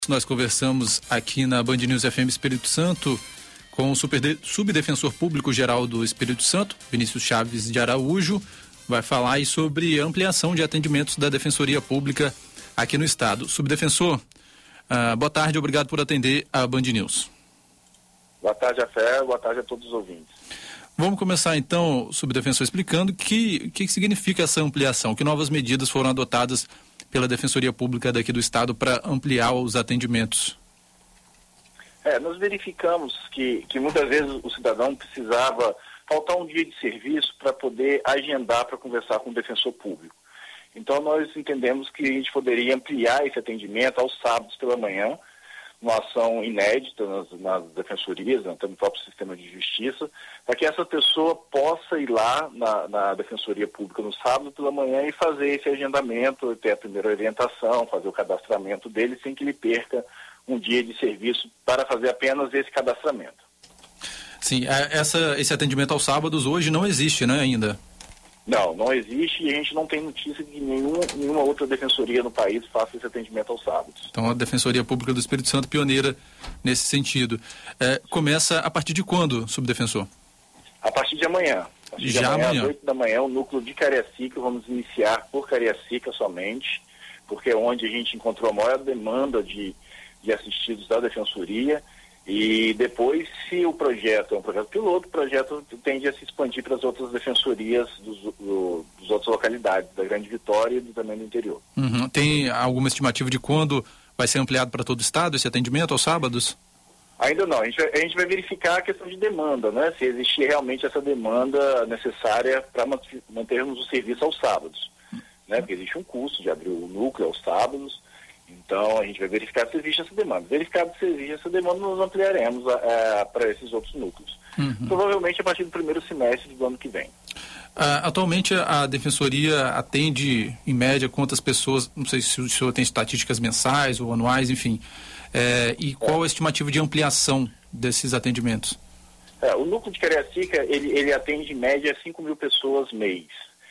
Nós conversamos aqui na Band News FM Espírito Santo com o subdefensor público geral do Espírito Santo, Vinícius Chaves de Araújo. Vai falar aí sobre ampliação de atendimentos da Defensoria Pública aqui no estado. Subdefensor, boa tarde, obrigado por atender a Band News. Boa tarde, Afé, boa tarde a todos os ouvintes. Vamos começar então, subdefensor, explicando o que significa essa ampliação, que novas medidas foram adotadas pela Defensoria Pública daqui do estado para ampliar os atendimentos. Nós verificamos que muitas vezes o cidadão precisava faltar um dia de serviço para poder agendar para conversar com o defensor público. Então nós entendemos que a gente poderia ampliar esse atendimento aos sábados pela manhã, uma ação inédita nas defensorias, no próprio sistema de justiça, para que essa pessoa possa ir lá na Defensoria Pública no sábado pela manhã e fazer esse agendamento, ter a primeira orientação, fazer o cadastramento dele, sem que ele perca um dia de serviço para fazer apenas esse cadastramento. Sim, esse atendimento aos sábados hoje não existe, né, ainda? Não existe, e a gente não tem notícia de que nenhuma outra defensoria no país faça esse atendimento aos sábados. Então a Defensoria Pública do Espírito Santo pioneira nesse sentido. Começa a partir de quando, subdefensor? A partir de amanhã. Amanhã, às 8 da manhã, o núcleo de Cariacica, vamos iniciar por Cariacica somente, porque é onde a gente encontrou a maior demanda de assistidos da Defensoria. E depois, se o projeto é um projeto piloto, o projeto tende a se expandir para as outras defensorias dos outras localidades, da Grande Vitória e também do interior. Uhum. Tem alguma estimativa de quando vai ser ampliado para todo o estado esse atendimento aos sábados? Ainda não, a gente vai verificar a questão de demanda, né? Se existir realmente essa demanda necessária para mantermos o serviço aos sábados, né? Porque existe um custo de abrir o núcleo aos sábados. Então, a gente vai verificar se existe essa demanda. Verificado se existe essa demanda, nós ampliaremos para esses outros núcleos. Uhum. Provavelmente a partir do primeiro semestre do ano que vem. Atualmente, a Defensoria atende, em média, quantas pessoas? Não sei se o senhor tem estatísticas mensais ou anuais, enfim. E qual a estimativa de ampliação desses atendimentos? O núcleo de Cariacica, ele atende, em média, 5 mil pessoas mês.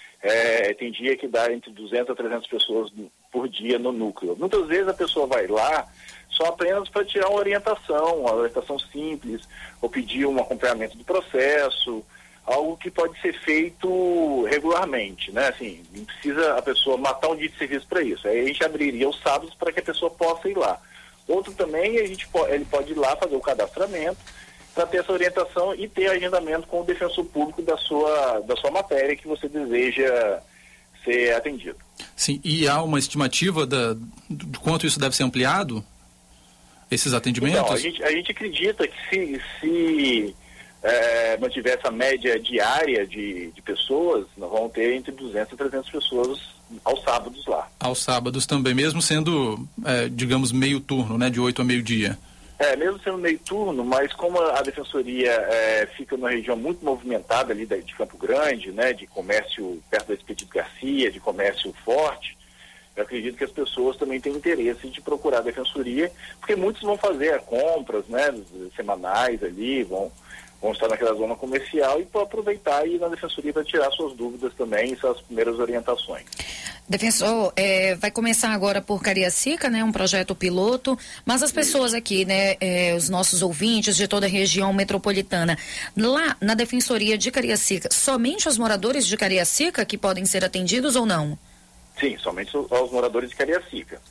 Tem dia que dá entre 200 a 300 pessoas por dia no núcleo. Muitas vezes a pessoa vai lá só apenas para tirar uma orientação simples, ou pedir um acompanhamento do processo, algo que pode ser feito regularmente, né? Assim, não precisa a pessoa matar um dia de serviço para isso. Aí a gente abriria os sábados para que a pessoa possa ir lá. Outro também, ele pode ir lá fazer o cadastramento para ter essa orientação e ter agendamento com o defensor público da sua matéria que você deseja ser atendido. Sim, e há uma estimativa de quanto isso deve ser ampliado? Esses atendimentos? Então, a gente acredita que se mantiver essa média diária de pessoas, nós vamos ter entre 200 e 300 pessoas aos sábados lá. Aos sábados também, mesmo sendo, digamos, meio turno, né, de 8 a meio-dia. Mesmo sendo meio turno, mas como a Defensoria fica numa região muito movimentada ali de Campo Grande, né, de comércio perto da Expedito Garcia, de comércio forte, eu acredito que as pessoas também têm interesse de procurar a Defensoria, porque muitos vão fazer compras, né, semanais ali, vão estar naquela zona comercial e aproveitar e ir na Defensoria para tirar suas dúvidas também e suas primeiras orientações. Defensor, vai começar agora por Cariacica, né, um projeto piloto, mas as pessoas aqui, né, os nossos ouvintes de toda a região metropolitana, lá na Defensoria de Cariacica, somente os moradores de Cariacica que podem ser atendidos ou não? Sim, somente aos moradores de Cariacica.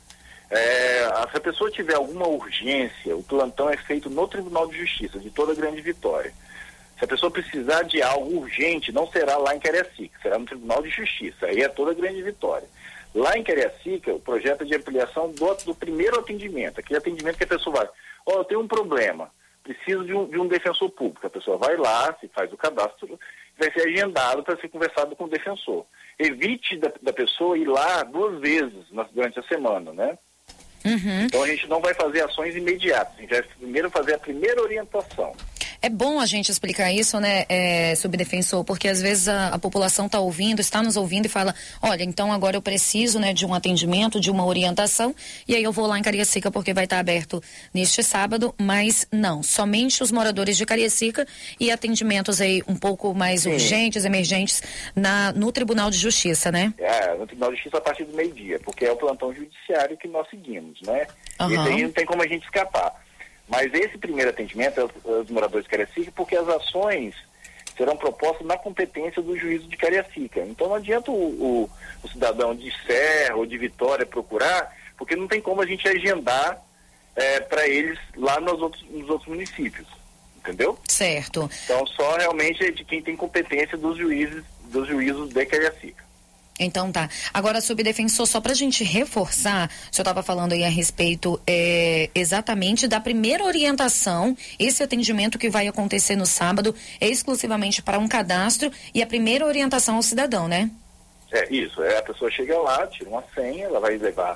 Se a pessoa tiver alguma urgência, o plantão é feito no Tribunal de Justiça de toda a Grande Vitória. Se a pessoa precisar de algo urgente, não será lá em Cariacica, será no Tribunal de Justiça, aí é toda a Grande Vitória. Lá em Cariacica, o projeto é de ampliação do primeiro atendimento, aquele atendimento que a pessoa vai, eu tenho um problema, preciso de um defensor público. A pessoa vai lá, se faz o cadastro, vai ser agendado para ser conversado com o defensor. Evite da pessoa ir lá 2 vezes durante a semana, né? Uhum. Então a gente não vai fazer ações imediatas, a gente vai primeiro fazer a primeira orientação. É bom a gente explicar isso, né, subdefensor, porque às vezes a população está nos ouvindo e fala, olha, então agora eu preciso, né, de um atendimento, de uma orientação, e aí eu vou lá em Cariacica porque vai estar aberto neste sábado, mas não, somente os moradores de Cariacica e atendimentos aí um pouco mais urgentes, emergentes no Tribunal de Justiça, né? No Tribunal de Justiça a partir do meio-dia, porque é o plantão judiciário que nós seguimos, né? Uhum. E aí não tem como a gente escapar. Mas esse primeiro atendimento é aos moradores de Cariacica, porque as ações serão propostas na competência do juízo de Cariacica. Então não adianta o cidadão de Serra ou de Vitória procurar, porque não tem como a gente agendar para eles lá nos outros municípios, entendeu? Certo. Então só realmente é de quem tem competência dos juízos de Cariacica. Então tá. Agora, subdefensor, só pra gente reforçar, o senhor estava falando aí a respeito exatamente da primeira orientação, esse atendimento que vai acontecer no sábado é exclusivamente para um cadastro e a primeira orientação ao cidadão, né? Isso, a pessoa chega lá, tira uma senha, ela vai levar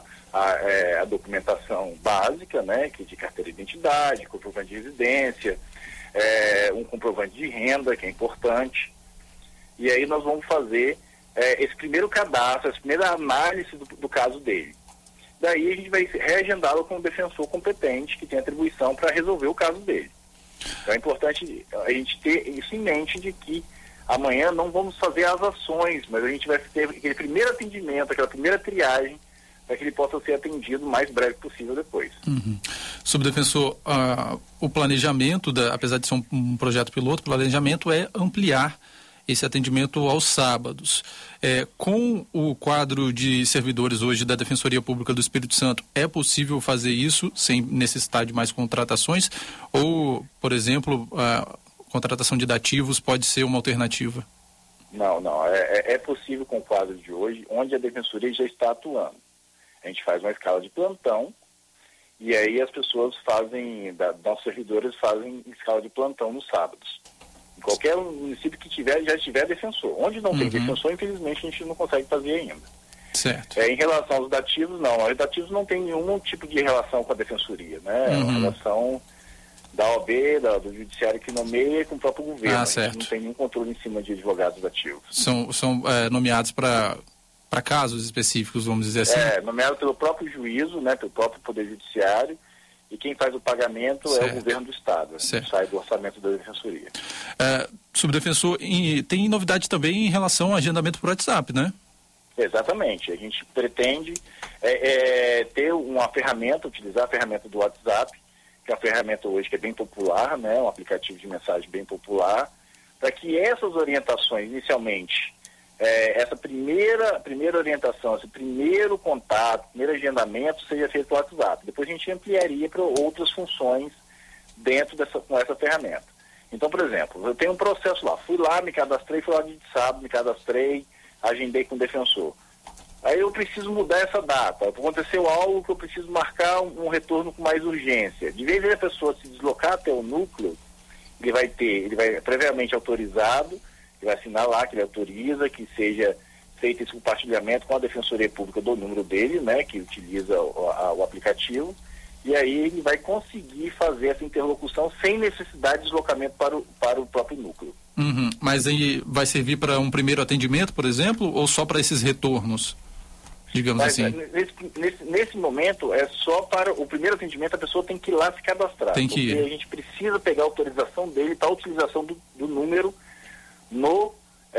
a documentação básica, né, que de carteira de identidade, comprovante de residência, um comprovante de renda, que é importante, e aí nós vamos fazer esse primeiro cadastro, essa primeira análise do caso dele. Daí a gente vai reagendá-lo com um defensor competente que tem atribuição para resolver o caso dele. Então é importante a gente ter isso em mente, de que amanhã não vamos fazer as ações, mas a gente vai ter aquele primeiro atendimento, aquela primeira triagem, para que ele possa ser atendido o mais breve possível depois. Uhum. Subdefensor, o planejamento, apesar de ser um projeto piloto, o planejamento é ampliar esse atendimento aos sábados. Com o quadro de servidores hoje da Defensoria Pública do Espírito Santo, é possível fazer isso sem necessidade de mais contratações? Ou, por exemplo, a contratação de dativos pode ser uma alternativa? Não. É possível com o quadro de hoje, onde a Defensoria já está atuando. A gente faz uma escala de plantão e aí as pessoas nossos servidores fazem escala de plantão nos sábados. Qualquer município que já tiver defensor. Onde não tem defensor, infelizmente, a gente não consegue fazer ainda. Certo. Em relação aos dativos, não. Os dativos não tem nenhum tipo de relação com a defensoria, né? É uma relação da OAB, do judiciário que nomeia com o próprio governo. Certo. A gente não tem nenhum controle em cima de advogados dativos. São nomeados para casos específicos, vamos dizer assim? Nomeado pelo próprio juízo, né? Pelo próprio Poder Judiciário. E quem faz o pagamento é o governo do Estado, sai do orçamento da Defensoria. Subdefensor, tem novidade também em relação ao agendamento por WhatsApp, né? Exatamente. A gente pretende ter uma ferramenta, utilizar a ferramenta do WhatsApp, que é uma ferramenta hoje que é bem popular, né? Um aplicativo de mensagem bem popular, para que essas orientações, inicialmente, essa primeira orientação, esse primeiro contato, primeiro agendamento seja feito pelo WhatsApp. Depois a gente ampliaria para outras funções dentro com essa ferramenta. Então, por exemplo, eu tenho um processo lá, fui lá, me cadastrei, fui lá de sábado, me cadastrei, agendei com o defensor. Aí eu preciso mudar essa data, aconteceu algo que eu preciso marcar um retorno com mais urgência. De vez em a pessoa se deslocar até o núcleo, ele vai previamente autorizado, vai assinar lá que ele autoriza que seja feito esse compartilhamento com a Defensoria Pública do número dele, né, que utiliza o aplicativo, e aí ele vai conseguir fazer essa interlocução sem necessidade de deslocamento para o próprio núcleo. Mas aí vai servir para um primeiro atendimento, por exemplo, ou só para esses retornos, digamos assim? Nesse momento, é só para o primeiro atendimento, a pessoa tem que ir lá se cadastrar, porque a gente precisa pegar a autorização dele para a utilização do número no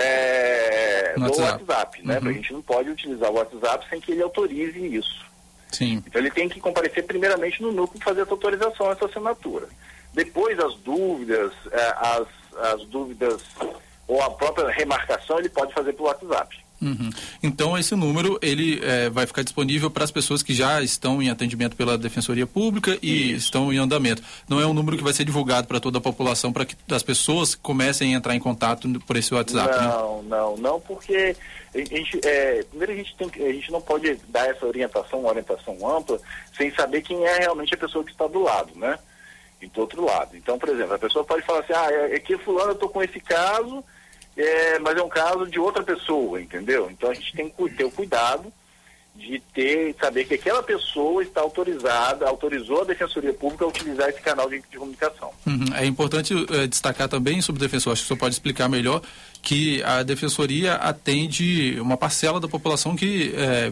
WhatsApp, né? A gente não pode utilizar o WhatsApp sem que ele autorize isso. Sim. Então ele tem que comparecer primeiramente no núcleo fazer essa autorização, essa assinatura. Depois as dúvidas, as dúvidas ou a própria remarcação ele pode fazer pelo WhatsApp. Então esse número ele vai ficar disponível para as pessoas que já estão em atendimento pela Defensoria Pública e estão em andamento. Não é um número que vai ser divulgado para toda a população, para que as pessoas comecem a entrar em contato por esse WhatsApp. Não, porque primeiro a gente não pode dar essa uma orientação ampla sem saber quem é realmente a pessoa que está do lado, né? E do outro lado. Então, por exemplo, a pessoa pode falar assim, aqui fulano, eu estou com esse caso, mas é um caso de outra pessoa, entendeu? Então a gente tem que ter o cuidado de saber que aquela pessoa está autorizou a Defensoria Pública a utilizar esse canal de comunicação. É importante destacar também, subdefensor, acho que o senhor pode explicar melhor, que a Defensoria atende uma parcela da população que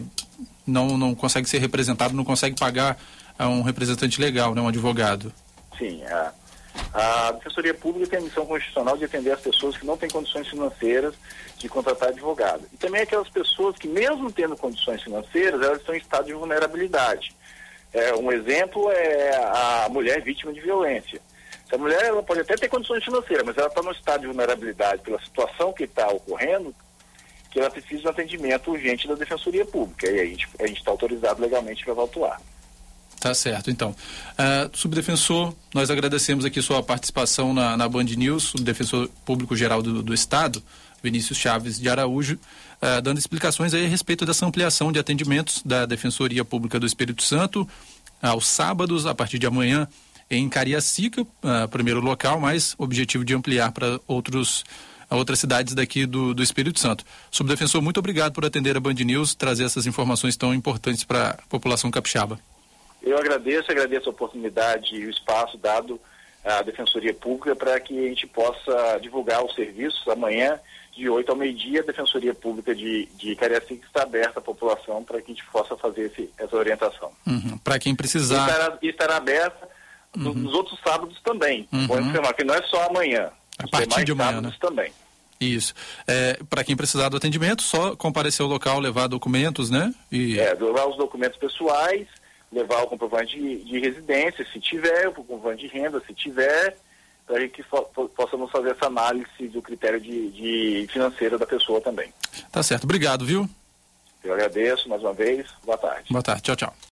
não consegue ser representado, não consegue pagar a um representante legal, né, um advogado. Sim, a Defensoria Pública tem a missão constitucional de atender as pessoas que não têm condições financeiras de contratar advogado. E também aquelas pessoas que, mesmo tendo condições financeiras, elas estão em estado de vulnerabilidade. Um exemplo é a mulher vítima de violência. Essa mulher, ela pode até ter condições financeiras, mas ela está no estado de vulnerabilidade pela situação que está ocorrendo, que ela precisa de um atendimento urgente da Defensoria Pública. E a gente está autorizado legalmente para atuar. Tá certo, então. Subdefensor, nós agradecemos aqui sua participação na Band News, subdefensor público geral do Estado, Vinícius Chaves de Araújo, dando explicações aí a respeito dessa ampliação de atendimentos da Defensoria Pública do Espírito Santo, aos sábados, a partir de amanhã, em Cariacica, primeiro local, mas objetivo de ampliar para outras cidades daqui do Espírito Santo. Subdefensor, muito obrigado por atender a Band News, trazer essas informações tão importantes para a população capixaba. Eu agradeço a oportunidade e o espaço dado à Defensoria Pública para que a gente possa divulgar os serviços. Amanhã, de 8 ao meio-dia, a Defensoria Pública de Cariacica está aberta à população para que a gente possa fazer essa orientação. Para quem precisar. E estará aberta nos outros sábados também. Vou informar que não é só amanhã. A partir de amanhã, né? Também. Isso. Para quem precisar do atendimento, só comparecer ao local, levar documentos, né? Levar os documentos pessoais, levar o comprovante de residência, se tiver, o comprovante de renda, se tiver, para que possamos fazer essa análise do critério de financeiro da pessoa também. Tá certo. Obrigado, viu? Eu agradeço mais uma vez. Boa tarde. Boa tarde. Tchau, tchau.